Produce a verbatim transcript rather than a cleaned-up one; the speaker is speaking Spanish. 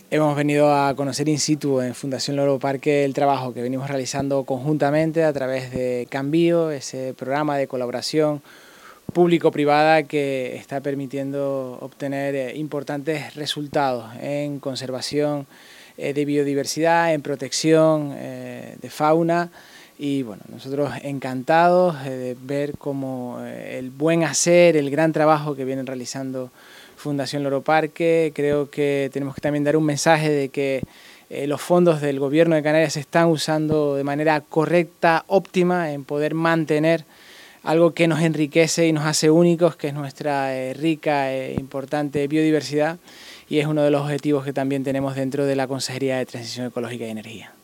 Hemos venido a conocer in situ en Fundación Loro Parque el trabajo que venimos realizando conjuntamente a través de Cambio, ese programa de colaboración público-privada que está permitiendo obtener importantes resultados en conservación de biodiversidad, en protección de fauna. Y bueno, nosotros encantados de ver cómo el buen hacer, el gran trabajo que vienen realizando Fundación Loro Parque. Creo que tenemos que también dar un mensaje de que eh, los fondos del Gobierno de Canarias se están usando de manera correcta, óptima, en poder mantener algo que nos enriquece y nos hace únicos, que es nuestra eh, rica e importante biodiversidad, y es uno de los objetivos que también tenemos dentro de la Consejería de Transición Ecológica y Energía.